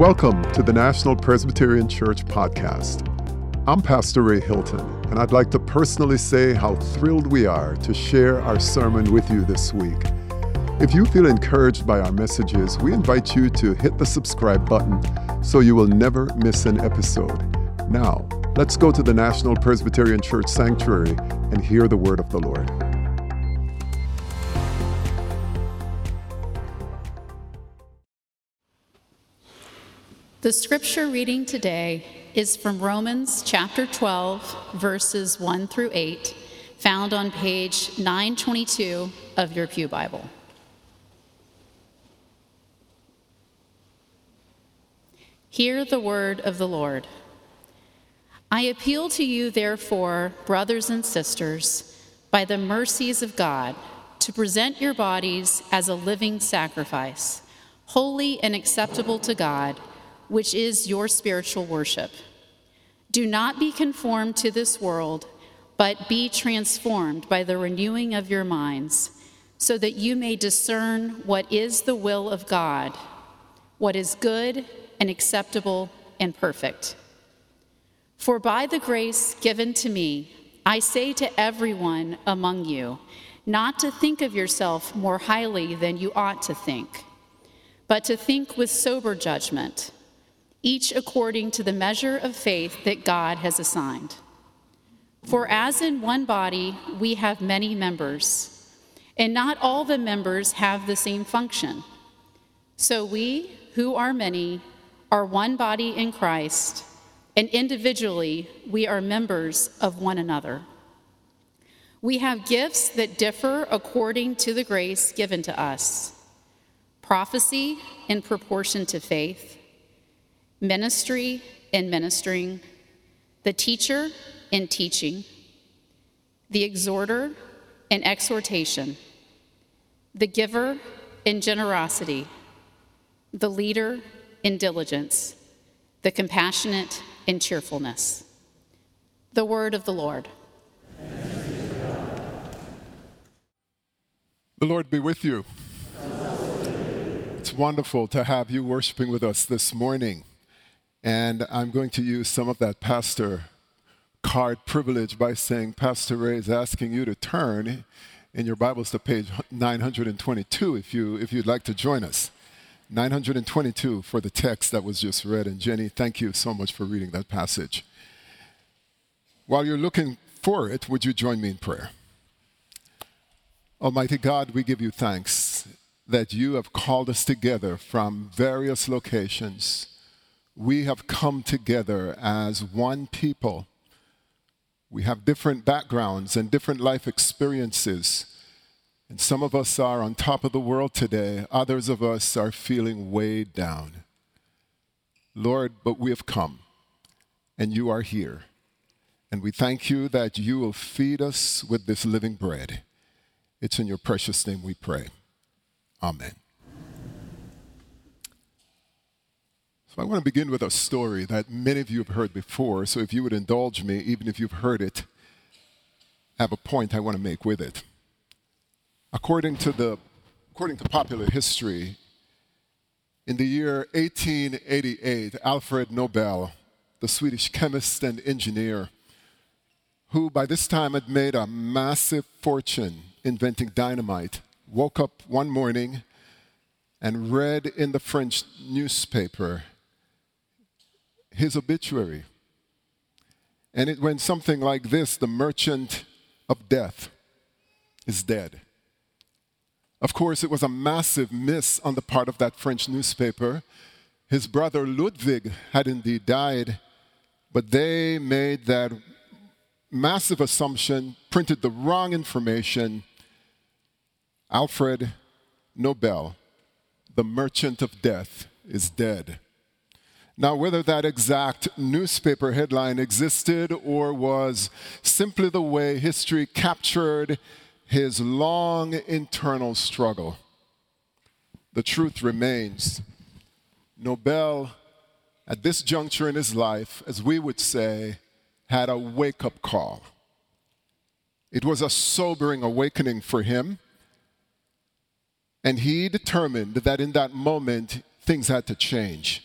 Welcome to the National Presbyterian Church podcast. I'm Pastor Ray Hilton, and I'd like to personally say how thrilled we are to share our sermon with you this week. If you feel encouraged by our messages, we invite you to hit the subscribe button so you will never miss an episode. Now, let's go to the National Presbyterian Church Sanctuary and hear the word of the Lord. The scripture reading today is from Romans chapter 12, verses 1 through 8, found on page 922 of your Pew Bible. Hear the word of the Lord. I appeal to you, therefore, brothers and sisters, by the mercies of God, to present your bodies as a living sacrifice, holy and acceptable to God, which is your spiritual worship. Do not be conformed to this world, but be transformed by the renewing of your minds, so that you may discern what is the will of God, what is good and acceptable and perfect. For by the grace given to me, I say to everyone among you, not to think of yourself more highly than you ought to think, but to think with sober judgment, each according to the measure of faith that God has assigned. For as in one body we have many members, and not all the members have the same function. So we, who are many, are one body in Christ, and individually we are members of one another. We have gifts that differ according to the grace given to us: prophecy in proportion to faith, ministry in ministering, the teacher in teaching, the exhorter in exhortation, the giver in generosity, the leader in diligence, the compassionate in cheerfulness. The word of the Lord. The Lord be with you. It's wonderful to have you worshiping with us this morning. And I'm going to use some of that pastor card privilege by saying Pastor Ray is asking you to turn in your Bibles to page 922 if you'd like to join us. 922 for the text that was just read. And Jenny, thank you so much for reading that passage. While you're looking for it, would you join me in prayer? Almighty God, we give you thanks that you have called us together from various locations. We have come together as one people. We have different backgrounds and different life experiences. And some of us are on top of the world today. Others of us are feeling weighed down. Lord, but we have come, and you are here. And we thank you that you will feed us with this living bread. It's in your precious name we pray. Amen. So I want to begin with a story that many of you have heard before. So if you would indulge me, even if you've heard it, I have a point I want to make with it. According to popular history, in the year 1888, Alfred Nobel, the Swedish chemist and engineer, who by this time had made a massive fortune inventing dynamite, woke up one morning and read in the French newspaper his obituary. And it went something like this: the merchant of death is dead. Of course, it was a massive miss on the part of that French newspaper. His brother Ludwig had indeed died, but they made that massive assumption, printed the wrong information. Alfred Nobel, the merchant of death, is dead. Now, whether that exact newspaper headline existed or was simply the way history captured his long internal struggle, the truth remains: Nobel, at this juncture in his life, as we would say, had a wake-up call. It was a sobering awakening for him, and he determined that in that moment, things had to change.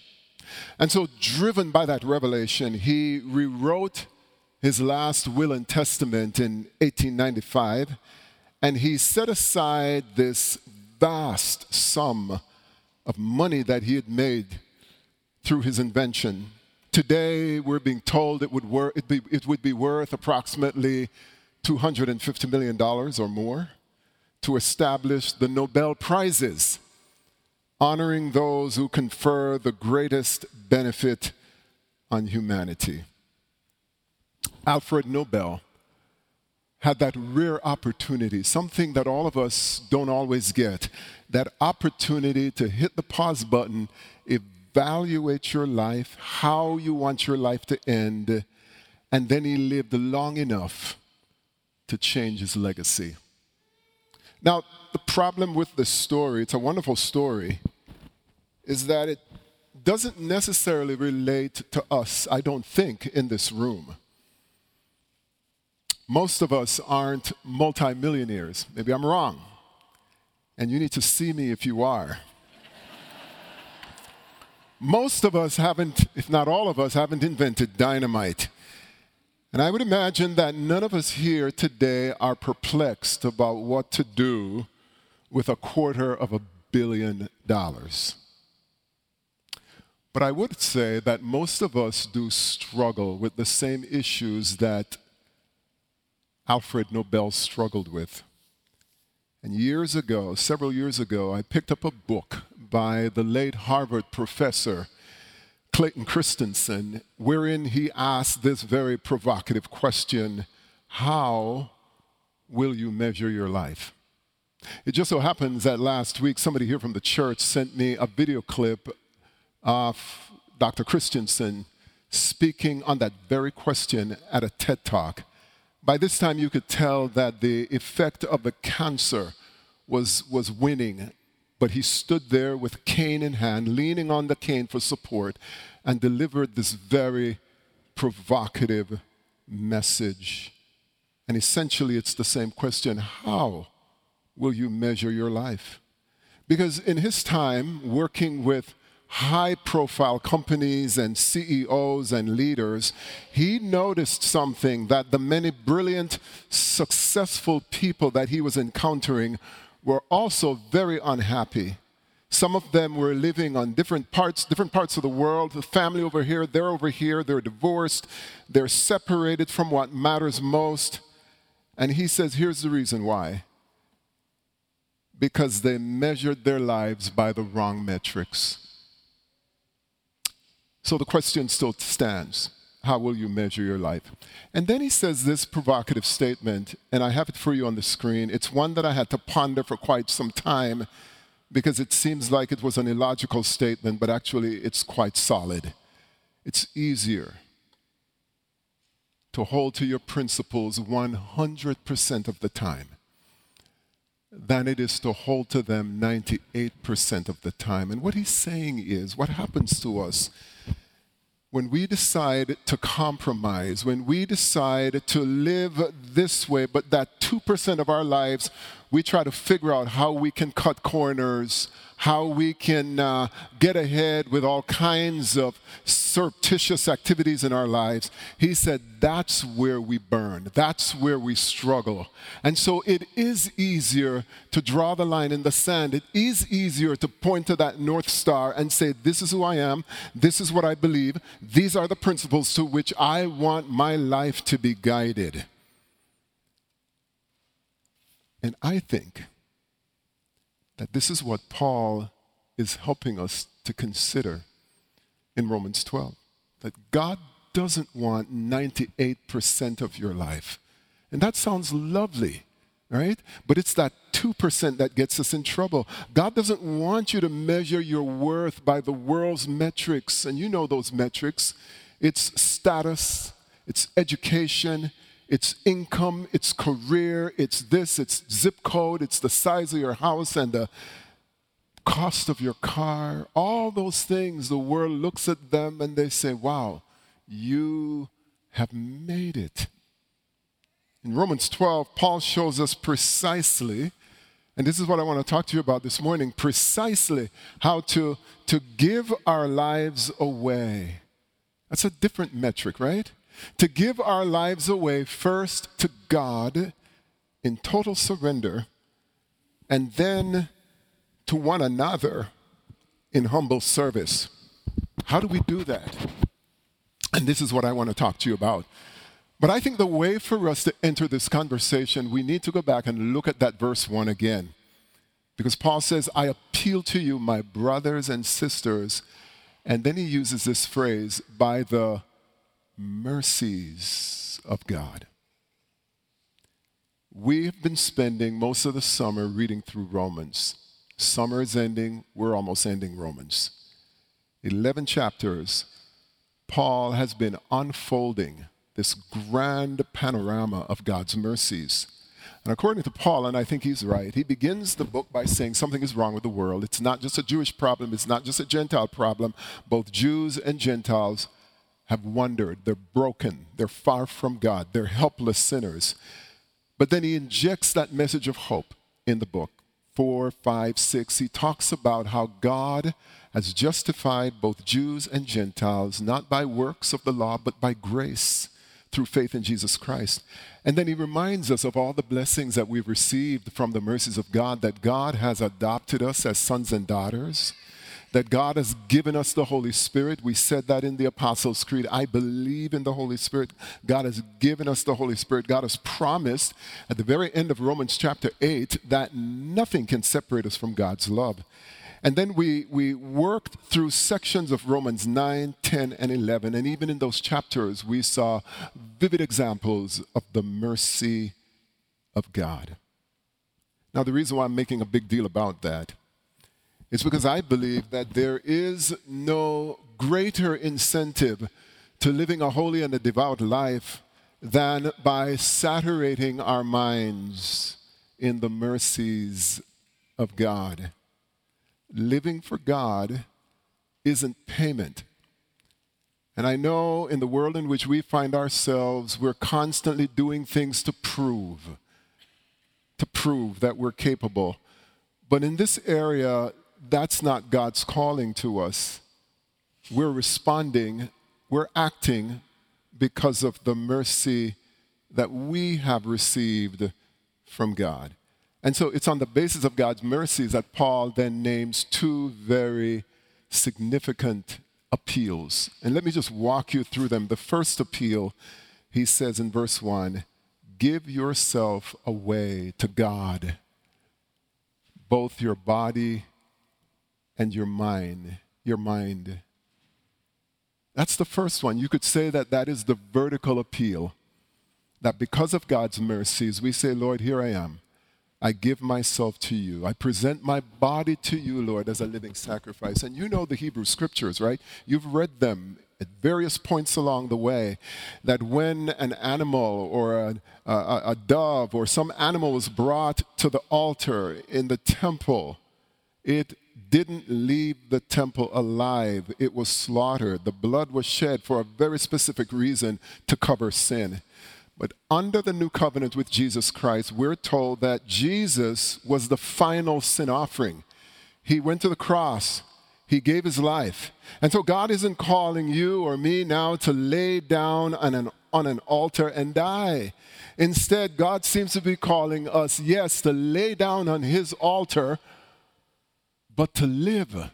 And so, driven by that revelation, he rewrote his last will and testament in 1895, and he set aside this vast sum of money that he had made through his invention. Today, we're being told it would be worth approximately $250 million or more to establish the Nobel Prizes, honoring those who confer the greatest benefit on humanity. Alfred Nobel had that rare opportunity, something that all of us don't always get, that opportunity to hit the pause button, evaluate your life, how you want your life to end, and then he lived long enough to change his legacy. Now, the problem with this story, it's a wonderful story, is that it doesn't necessarily relate to us, I don't think, in this room. Most of us aren't multimillionaires. Maybe I'm wrong. And you need to see me if you are. Most of us haven't, if not all of us, haven't invented dynamite. And I would imagine that none of us here today are perplexed about what to do with $250 million. But I would say that most of us do struggle with the same issues that Alfred Nobel struggled with. And several years ago, I picked up a book by the late Harvard professor, Clayton Christensen, wherein he asked this very provocative question: how will you measure your life? It just so happens that last week, somebody here from the church sent me a video clip of Dr. Christensen speaking on that very question at a TED Talk. By this time, you could tell that the effect of the cancer was winning, but he stood there with cane in hand, leaning on the cane for support, and delivered this very provocative message. And essentially, it's the same question: how will you measure your life? Because in his time, working with high-profile companies and CEOs and leaders, he noticed something, that the many brilliant, successful people that he was encountering were also very unhappy. Some of them were living on different parts of the world. The family over here, they're divorced, they're separated from what matters most. And he says, here's the reason why. Because they measured their lives by the wrong metrics. So the question still stands: how will you measure your life? And then he says this provocative statement, and I have it for you on the screen. It's one that I had to ponder for quite some time, because it seems like it was an illogical statement, but actually it's quite solid. It's easier to hold to your principles 100% of the time than it is to hold to them 98% of the time. And what he's saying is, what happens to us when we decide to compromise, when we decide to live this way, but that 2% of our lives, we try to figure out how we can cut corners, how we can get ahead with all kinds of surreptitious activities in our lives. He said that's where we burn. That's where we struggle. And so it is easier to draw the line in the sand. It is easier to point to that North Star and say, this is who I am. This is what I believe. These are the principles to which I want my life to be guided. And I think that this is what Paul is helping us to consider in Romans 12. That God doesn't want 98% of your life. And that sounds lovely, right? But it's that 2% that gets us in trouble. God doesn't want you to measure your worth by the world's metrics. And you know those metrics. It's status, it's education, it's income, it's career, it's this, it's zip code, it's the size of your house and the cost of your car. All those things, the world looks at them and they say, wow, you have made it. In Romans 12, Paul shows us precisely And this is what I want to talk to you about this morning, precisely how to give our lives away. That's a different metric, right? To give our lives away first to God in total surrender, and then to one another in humble service. How do we do that? And this is what I want to talk to you about. But I think the way for us to enter this conversation, we need to go back and look at that verse 1 again. Because Paul says, I appeal to you, my brothers and sisters. And then he uses this phrase, by the mercies of God. We've been spending most of the summer reading through Romans. Summer is ending, we're almost ending Romans. 11 chapters, Paul has been unfolding this grand panorama of God's mercies. And according to Paul, and I think he's right, he begins the book by saying something is wrong with the world. It's not just a Jewish problem, it's not just a Gentile problem. Both Jews and Gentiles have wandered, they're broken, they're far from God, they're helpless sinners. But then he injects that message of hope in the book. 4, 5, 6, he talks about how God has justified both Jews and Gentiles, not by works of the law, but by grace through faith in Jesus Christ. And then he reminds us of all the blessings that we've received from the mercies of God, that God has adopted us as sons and daughters, that God has given us the Holy Spirit. We said that in the Apostles' Creed. I believe in the Holy Spirit. God has given us the Holy Spirit. God has promised at the very end of Romans chapter 8 that nothing can separate us from God's love. And then we worked through sections of Romans 9, 10, and 11. And even in those chapters, we saw vivid examples of the mercy of God. Now, the reason why I'm making a big deal about that is because I believe that there is no greater incentive to living a holy and a devout life than by saturating our minds in the mercies of God. Living for God isn't payment. And I know in the world in which we find ourselves, we're constantly doing things to prove that we're capable. But in this area, that's not God's calling to us. We're responding, we're acting because of the mercy that we have received from God. And so it's on the basis of God's mercies that Paul then names two very significant appeals. And let me just walk you through them. The first appeal, he says in verse 1, give yourself away to God, both your body and your mind. That's the first one. You could say that that is the vertical appeal, that because of God's mercies, we say, Lord, here I am. I give myself to you. I present my body to you, Lord, as a living sacrifice. And you know the Hebrew scriptures, right? You've read them at various points along the way, that when an animal or a dove or some animal was brought to the altar in the temple, it didn't leave the temple alive. It was slaughtered. The blood was shed for a very specific reason, to cover sin. But under the new covenant with Jesus Christ, we're told that Jesus was the final sin offering. He went to the cross. He gave his life. And so God isn't calling you or me now to lay down on an altar and die. Instead, God seems to be calling us, yes, to lay down on his altar, but to live.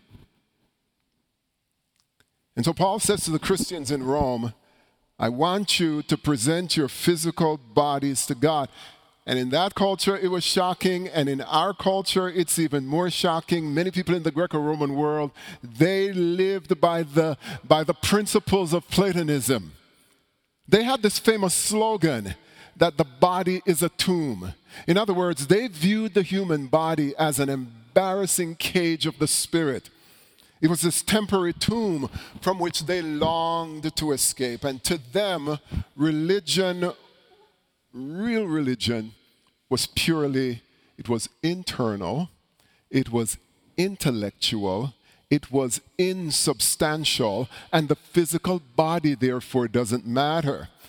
And so Paul says to the Christians in Rome, I want you to present your physical bodies to God. And in that culture, it was shocking. And in our culture, it's even more shocking. Many people in the Greco-Roman world, they lived by the principles of Platonism. They had this famous slogan that the body is a tomb. In other words, they viewed the human body as an embarrassing cage of the spirit. It was this temporary tomb from which they longed to escape. And to them, religion, real religion, was purely, it was internal, it was intellectual, it was insubstantial, and the physical body, therefore, doesn't matter.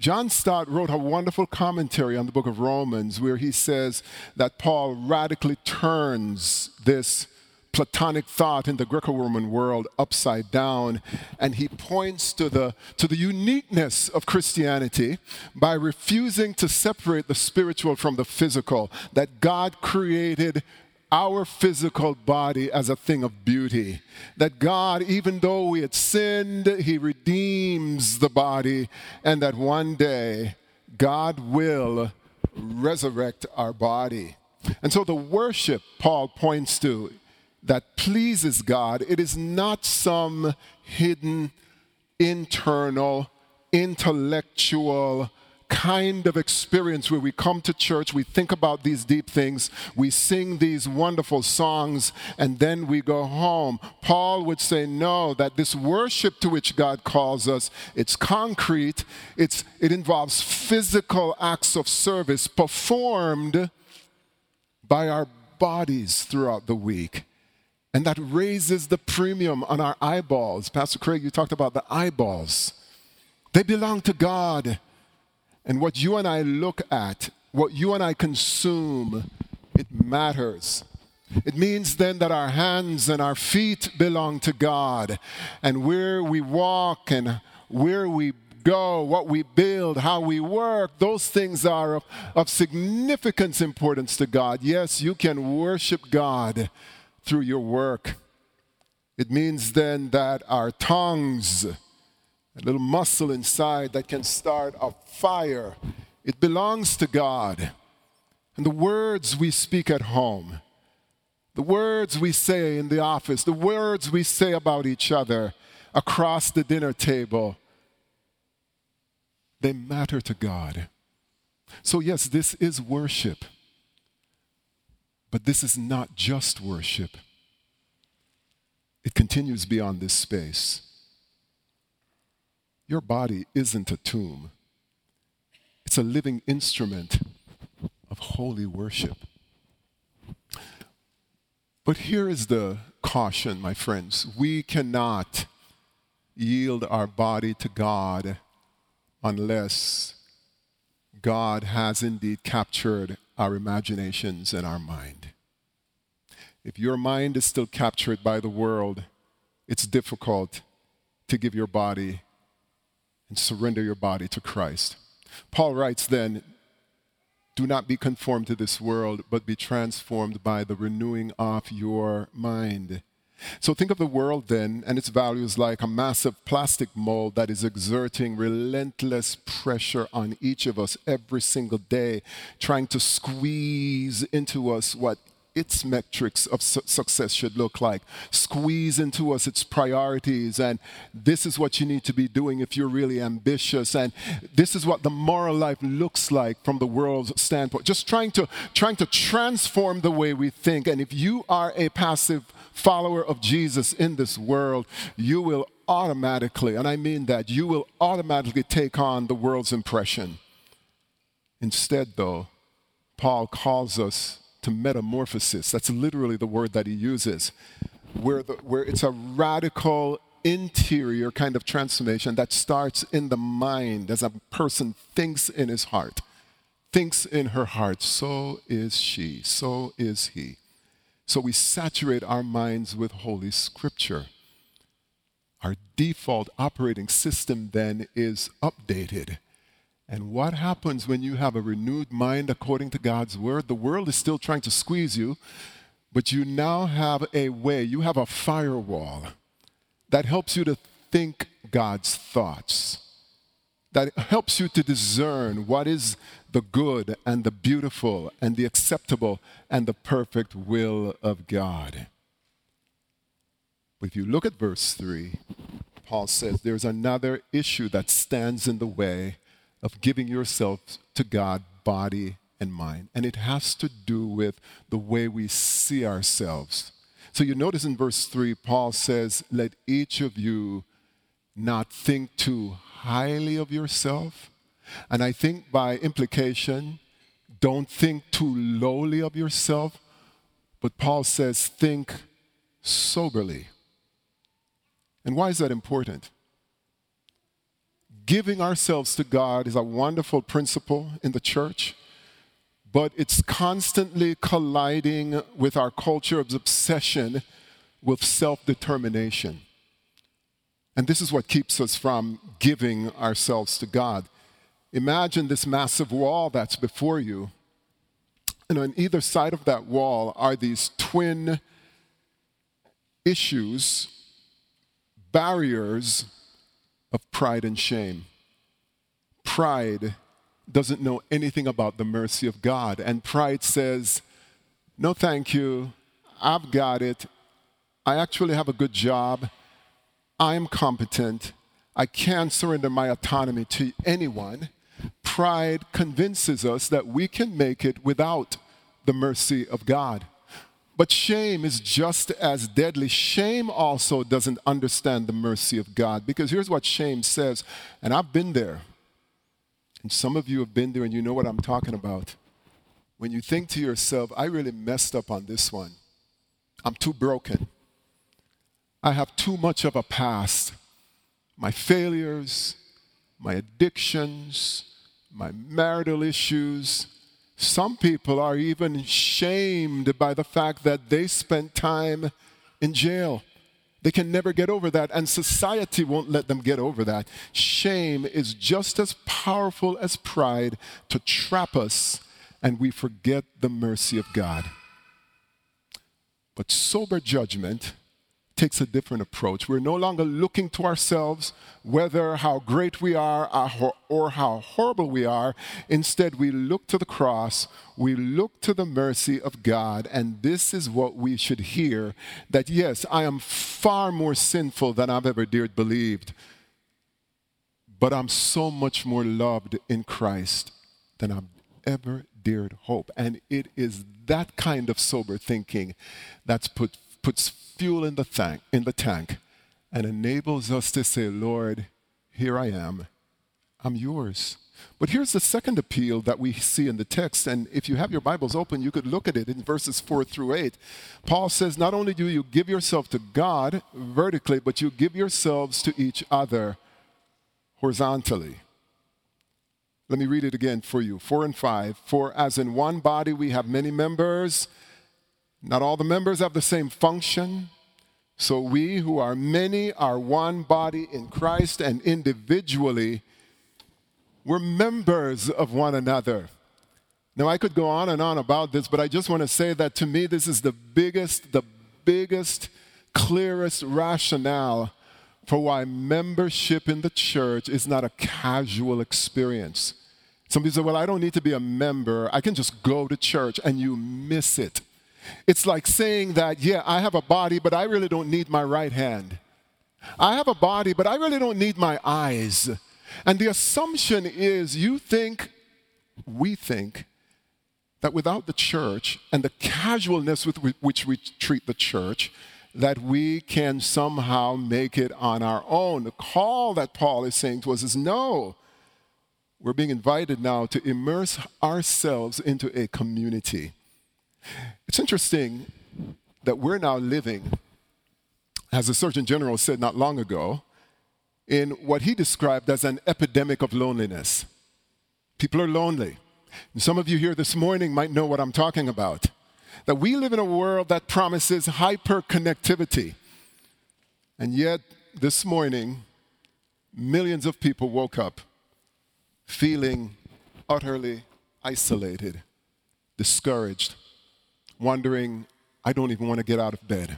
John Stott wrote a wonderful commentary on the book of Romans where he says that Paul radically turns this Platonic thought in the Greco-Roman world upside down, and he points to the uniqueness of Christianity by refusing to separate the spiritual from the physical, that God created our physical body as a thing of beauty, that God, even though we had sinned, he redeems the body, and that one day God will resurrect our body. And so the worship Paul points to that pleases God, it is not some hidden, internal, intellectual kind of experience where we come to church, we think about these deep things, we sing these wonderful songs, and then we go home. Paul would say no, that this worship to which God calls us, it's concrete, it involves physical acts of service performed by our bodies throughout the week. And that raises the premium on our eyeballs. Pastor Craig, you talked about the eyeballs. They belong to God. And what you and I look at, what you and I consume, it matters. It means then that our hands and our feet belong to God. And where we walk and where we go, what we build, how we work, those things are of significant importance to God. Yes, you can worship God through your work. It means then that our tongues, a little muscle inside that can start a fire, it belongs to God. And the words we speak at home, the words we say in the office, the words we say about each other across the dinner table, they matter to God. So yes, this is worship. But this is not just worship. It continues beyond this space. Your body isn't a tomb. It's a living instrument of holy worship. But here is the caution, my friends. We cannot yield our body to God unless God has indeed captured our imaginations and our mind. If your mind is still captured by the world, it's difficult to give your body and surrender your body to Christ. Paul writes then, do not be conformed to this world, but be transformed by the renewing of your mind. So think of the world then and its values like a massive plastic mold that is exerting relentless pressure on each of us every single day, trying to squeeze into us what its metrics of success should look like, squeeze into us its priorities, and this is what you need to be doing if you're really ambitious, and this is what the moral life looks like from the world's standpoint. Just trying to transform the way we think. And if you are a passive follower of Jesus in this world, you will automatically, and I mean that, you will automatically take on the world's impression. Instead, though, Paul calls us to metamorphosis. That's literally the word that he uses, where it's a radical interior kind of transformation that starts in the mind as a person thinks in his heart, thinks in her heart, so is she, so is he. So we saturate our minds with Holy Scripture. Our default operating system then is updated. And what happens when you have a renewed mind according to God's word? The world is still trying to squeeze you, but you now have a way, you have a firewall that helps you to think God's thoughts, that helps you to discern what is the good and the beautiful and the acceptable and the perfect will of God. But if you look at verse 3, Paul says there's another issue that stands in the way of giving yourself to God, body and mind. And it has to do with the way we see ourselves. So you notice in verse 3, Paul says, let each of you not think too highly of yourself. And I think by implication, don't think too lowly of yourself. But Paul says, think soberly. And why is that important? giving ourselves to God is a wonderful principle in the church, but it's constantly colliding with our culture of obsession with self-determination. And this is what keeps us from giving ourselves to God. Imagine this massive wall that's before you, and on either side of that wall are these twin issues, barriers of pride and shame. Pride doesn't know anything about the mercy of God, and pride says, no thank you, I've got it, I actually have a good job, I am competent, I can't surrender my autonomy to anyone. Pride convinces us that we can make it without the mercy of God. But shame is just as deadly. Shame also doesn't understand the mercy of God, because here's what shame says, and I've been there, and some of you have been there and you know what I'm talking about. When you think to yourself, I really messed up on this one. I'm too broken. I have too much of a past. My failures, my addictions, my marital issues. Some people are even shamed by the fact that they spent time in jail. They can never get over that, and society won't let them get over that. Shame is just as powerful as pride to trap us, and we forget the mercy of God. But sober judgment takes a different approach. We're no longer looking to ourselves, whether how great we are or how horrible we are. Instead, we look to the cross, we look to the mercy of God, and this is what we should hear, that yes, I am far more sinful than I've ever dared believed, but I'm so much more loved in Christ than I've ever dared hope. And it is that kind of sober thinking that's puts fuel in the tank and enables us to say, Lord, here I am. I'm yours. But here's the second appeal that we see in the text, and if you have your Bibles open, you could look at it in verses 4 through 8. Paul says, not only do you give yourself to God vertically, but you give yourselves to each other horizontally. Let me read it again for you, 4 and 5. For as in one body we have many members, not all the members have the same function. So we who are many are one body in Christ, and individually we're members of one another. Now I could go on and on about this, but I just want to say that to me this is the biggest, clearest rationale for why membership in the church is not a casual experience. Some people say, well, I don't need to be a member. I can just go to church, and you miss it. It's like saying that, yeah, I have a body, but I really don't need my right hand. I have a body, but I really don't need my eyes. And the assumption is we think, that without the church and the casualness with which we treat the church, that we can somehow make it on our own. The call that Paul is saying to us is no. We're being invited now to immerse ourselves into a community. It's interesting that we're now living, as the Surgeon General said not long ago, in what he described as an epidemic of loneliness. People are lonely. And some of you here this morning might know what I'm talking about. That we live in a world that promises hyper-connectivity. And yet, this morning, millions of people woke up feeling utterly isolated, discouraged, wondering, I don't even want to get out of bed.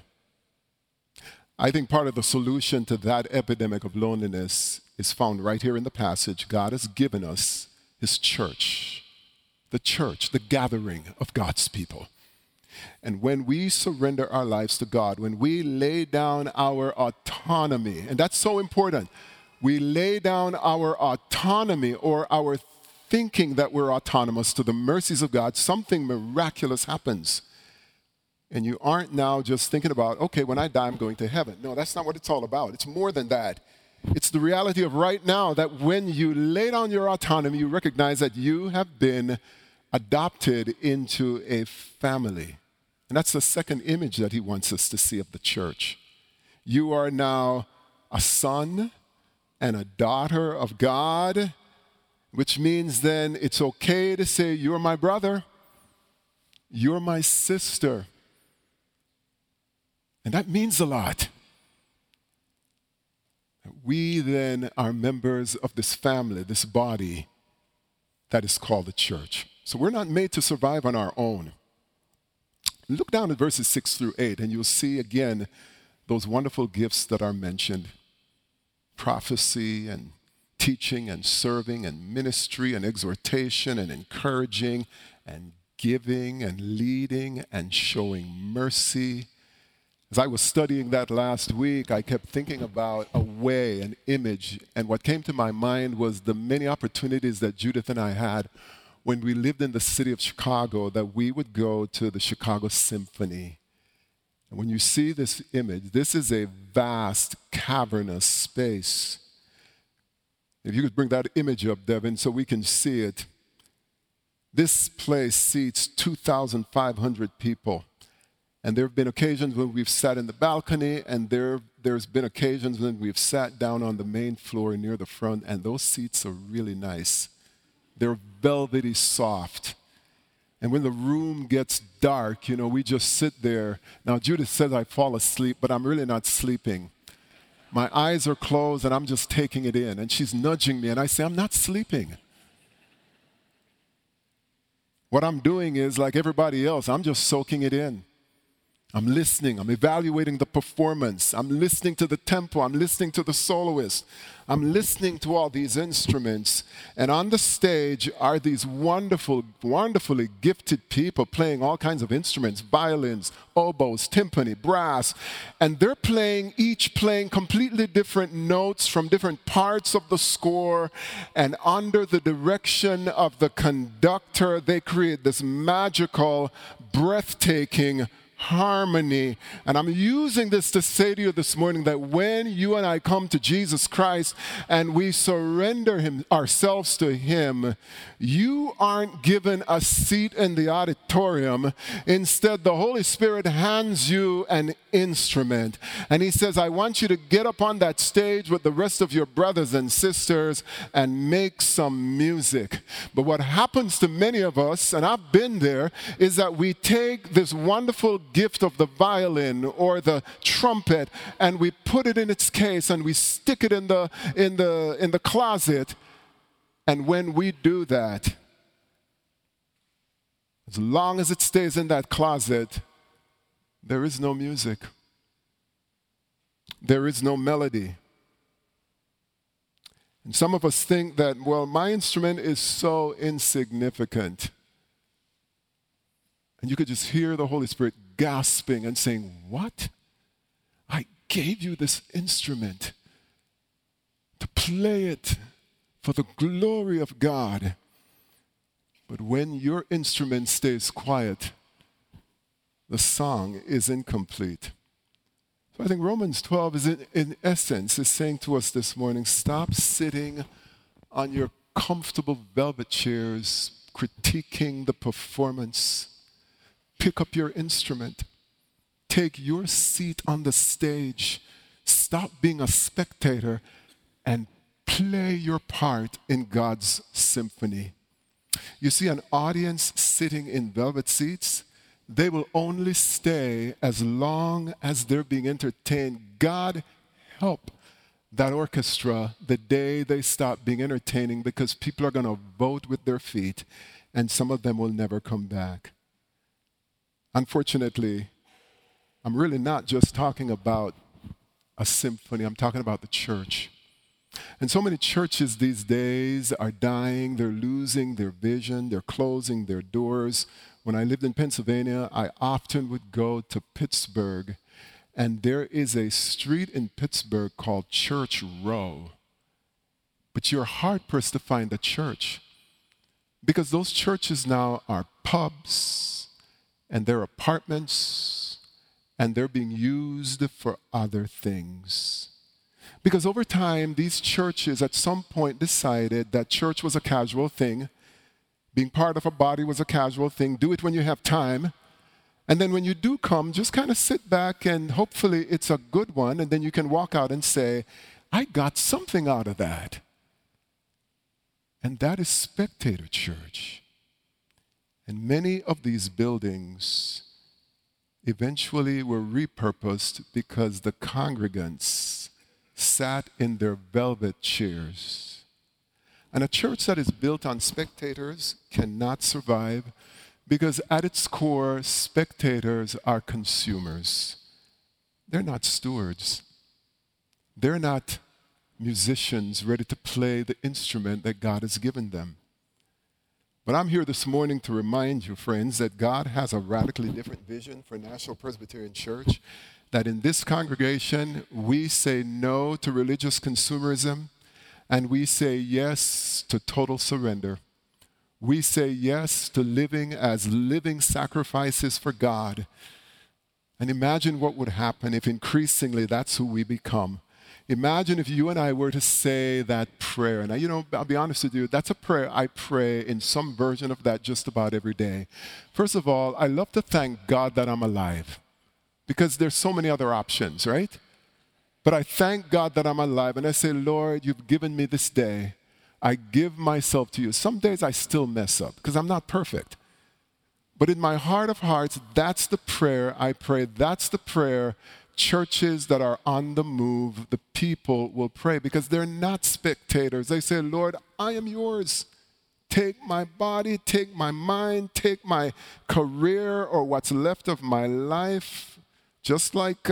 I think part of the solution to that epidemic of loneliness is found right here in the passage. God has given us His church, the gathering of God's people. And when we surrender our lives to God, when we lay down our autonomy, and that's so important, we lay down our autonomy or our thinking that we're autonomous to the mercies of God, something miraculous happens. And you aren't now just thinking about, okay, when I die, I'm going to heaven. No, that's not what it's all about. It's more than that. It's the reality of right now that when you lay down your autonomy, you recognize that you have been adopted into a family. And that's the second image that he wants us to see of the church. You are now a son and a daughter of God, which means then it's okay to say, you're my brother, you're my sister. And that means a lot. We then are members of this family, this body that is called the church. So we're not made to survive on our own. Look down at verses 6 through 8, and you'll see again those wonderful gifts that are mentioned: prophecy and teaching and serving and ministry and exhortation and encouraging and giving and leading and showing mercy. As I was studying that last week, I kept thinking about a way, an image, and what came to my mind was the many opportunities that Judith and I had when we lived in the city of Chicago, that we would go to the Chicago Symphony. And when you see this image, this is a vast, cavernous space. If you could bring that image up, Devin, so we can see it. This place seats 2,500 people. And there have been occasions when we've sat in the balcony, and there's been occasions when we've sat down on the main floor near the front, and those seats are really nice. They're velvety soft. And when the room gets dark, we just sit there. Now, Judith says I fall asleep, but I'm really not sleeping. My eyes are closed, and I'm just taking it in. And she's nudging me, and I say, I'm not sleeping. What I'm doing is, like everybody else, I'm just soaking it in. I'm listening. I'm evaluating the performance. I'm listening to the tempo. I'm listening to the soloist. I'm listening to all these instruments. And on the stage are these wonderfully gifted people playing all kinds of instruments: violins, oboes, timpani, brass. And they're each playing completely different notes from different parts of the score. And under the direction of the conductor, they create this magical, breathtaking harmony. And I'm using this to say to you this morning that when you and I come to Jesus Christ and we surrender ourselves to Him, you aren't given a seat in the auditorium. Instead, the Holy Spirit hands you an instrument. And He says, I want you to get up on that stage with the rest of your brothers and sisters and make some music. But what happens to many of us, and I've been there, is that we take this wonderful gift of the violin or the trumpet and we put it in its case and we stick it in the closet. And when we do that, as long as it stays in that closet, there is no music. There is no melody. And some of us think that, well, my instrument is so insignificant. And you could just hear the Holy Spirit gasping and saying, what? I gave you this instrument to play it for the glory of God. But when your instrument stays quiet, the song is incomplete. So I think Romans 12 is in essence is saying to us this morning, stop sitting on your comfortable velvet chairs critiquing the performance. Pick up your instrument. Take your seat on the stage. Stop being a spectator and play your part in God's symphony. You see, an audience sitting in velvet seats, they will only stay as long as they're being entertained. God help that orchestra the day they stop being entertaining, because people are going to vote with their feet and some of them will never come back. Unfortunately, I'm really not just talking about a symphony, I'm talking about the church. And so many churches these days are dying, they're losing their vision, they're closing their doors. When I lived in Pennsylvania, I often would go to Pittsburgh, and there is a street in Pittsburgh called Church Row. But you're hard-pressed to find a church, because those churches now are pubs, and they're apartments, and they're being used for other things. Because over time, these churches at some point decided that church was a casual thing. Being part of a body was a casual thing. Do it when you have time. And then when you do come, just kind of sit back and hopefully it's a good one. And then you can walk out and say, I got something out of that. And that is Spectator Church. And many of these buildings eventually were repurposed because the congregants sat in their velvet chairs. And a church that is built on spectators cannot survive because at its core, spectators are consumers. They're not stewards. They're not musicians ready to play the instrument that God has given them. But I'm here this morning to remind you, friends, that God has a radically different vision for National Presbyterian Church, that in this congregation, we say no to religious consumerism, and we say yes to total surrender. We say yes to living as living sacrifices for God. And imagine what would happen if increasingly that's who we become. Imagine if you and I were to say that prayer. Now, I'll be honest with you, that's a prayer I pray in some version of that just about every day. First of all, I love to thank God that I'm alive because there's so many other options, right? But I thank God that I'm alive and I say, Lord, you've given me this day. I give myself to you. Some days I still mess up because I'm not perfect. But in my heart of hearts, that's the prayer I pray. That's the prayer churches that are on the move, the people will pray because they're not spectators. They say, Lord, I am yours. Take my body, take my mind, take my career or what's left of my life. Just like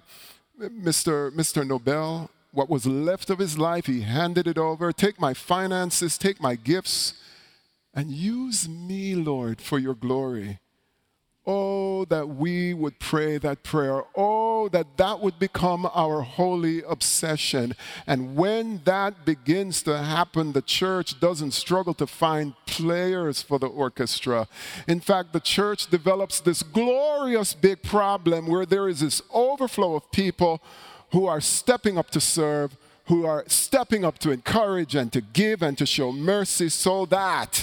Mr. Nobel, what was left of his life, he handed it over. Take my finances, take my gifts, and use me, Lord, for your glory. Oh, that we would pray that prayer. Oh, that would become our holy obsession. And when that begins to happen, the church doesn't struggle to find players for the orchestra. In fact, the church develops this glorious big problem where there is this overflow of people who are stepping up to serve, who are stepping up to encourage and to give and to show mercy so that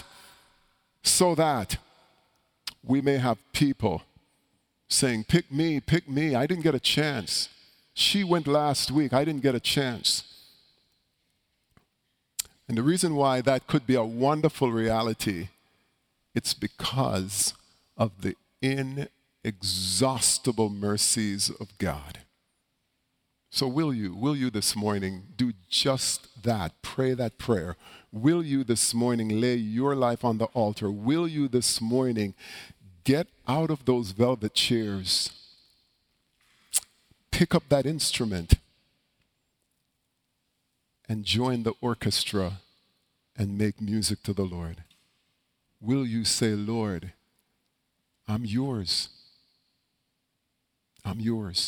we may have people saying, pick me, I didn't get a chance. She went last week, I didn't get a chance. And the reason why that could be a wonderful reality, it's because of the inexhaustible mercies of God. So will you this morning do just that? Pray that prayer. Will you this morning lay your life on the altar? Will you this morning get out of those velvet chairs, pick up that instrument, and join the orchestra and make music to the Lord? Will you say, Lord, I'm yours. I'm yours.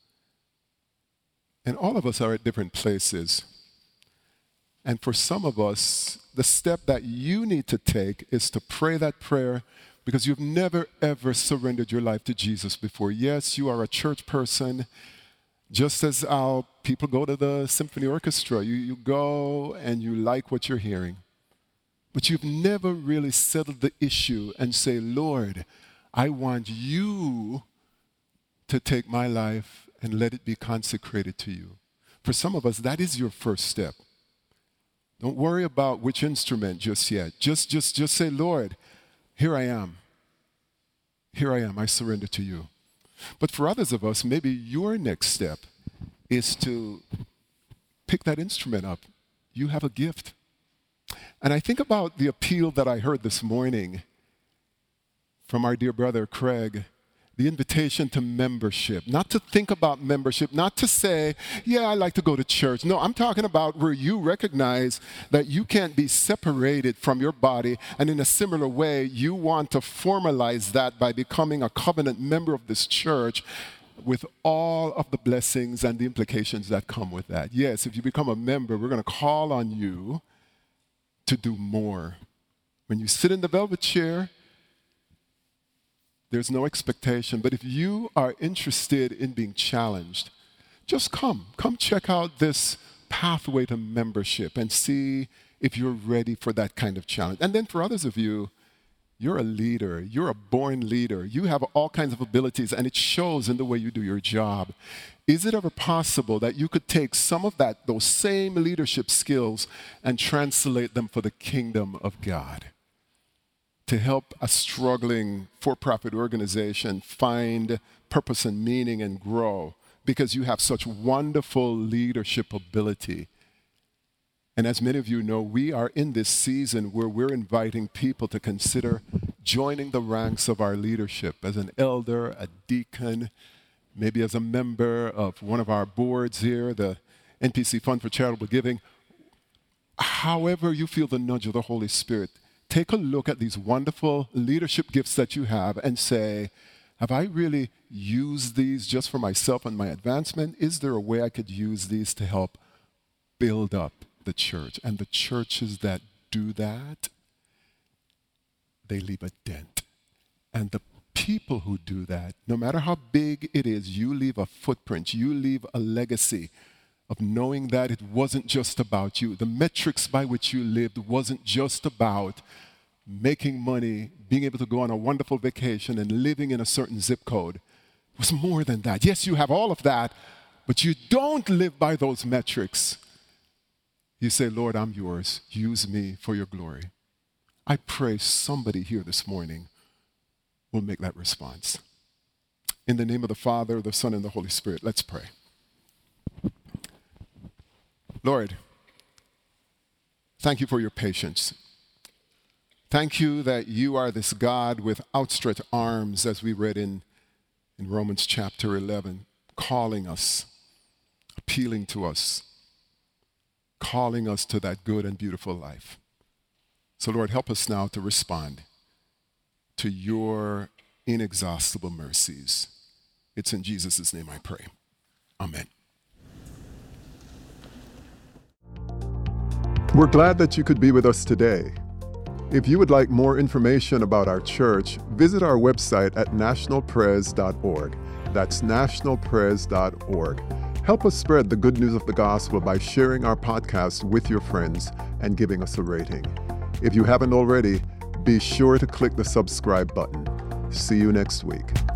And all of us are at different places. And for some of us, the step that you need to take is to pray that prayer because you've never, ever surrendered your life to Jesus before. Yes, you are a church person. Just as our people go to the symphony orchestra, you go and you like what you're hearing. But you've never really settled the issue and say, Lord, I want you to take my life and let it be consecrated to you. For some of us, that is your first step. Don't worry about which instrument just yet. Just say, Lord, here I am. Here I am. I surrender to you. But for others of us, maybe your next step is to pick that instrument up. You have a gift. And I think about the appeal that I heard this morning from our dear brother Craig, the invitation to membership. Not to think about membership, not to say, yeah, I like to go to church. No, I'm talking about where you recognize that you can't be separated from your body, and in a similar way, you want to formalize that by becoming a covenant member of this church with all of the blessings and the implications that come with that. Yes, if you become a member, we're going to call on you to do more. When you sit in the velvet chair, there's no expectation, but if you are interested in being challenged, just come check out this pathway to membership and see if you're ready for that kind of challenge. And then for others of you, you're a leader, you're a born leader, you have all kinds of abilities, and it shows in the way you do your job. Is it ever possible that you could take some of those same leadership skills and translate them for the kingdom of God? To help a struggling for-profit organization find purpose and meaning and grow because you have such wonderful leadership ability. And as many of you know, we are in this season where we're inviting people to consider joining the ranks of our leadership as an elder, a deacon, maybe as a member of one of our boards here, the NPC Fund for Charitable Giving. However you feel the nudge of the Holy Spirit, take a look at these wonderful leadership gifts that you have and say, have I really used these just for myself and my advancement? Is there a way I could use these to help build up the church? And the churches that do that, they leave a dent. And the people who do that, no matter how big it is, you leave a footprint, you leave a legacy of knowing that it wasn't just about you. The metrics by which you lived wasn't just about making money, being able to go on a wonderful vacation and living in a certain zip code. It was more than that. Yes, you have all of that, but you don't live by those metrics. You say, Lord, I'm yours. Use me for your glory. I pray somebody here this morning will make that response. In the name of the Father, the Son, and the Holy Spirit, let's pray. Lord, thank you for your patience. Thank you that you are this God with outstretched arms, as we read in Romans chapter 11, calling us, appealing to us, calling us to that good and beautiful life. So Lord, help us now to respond to your inexhaustible mercies. It's in Jesus' name I pray. Amen. We're glad that you could be with us today. If you would like more information about our church, visit our website at nationalpres.org. That's nationalpres.org. Help us spread the good news of the gospel by sharing our podcast with your friends and giving us a rating. If you haven't already, be sure to click the subscribe button. See you next week.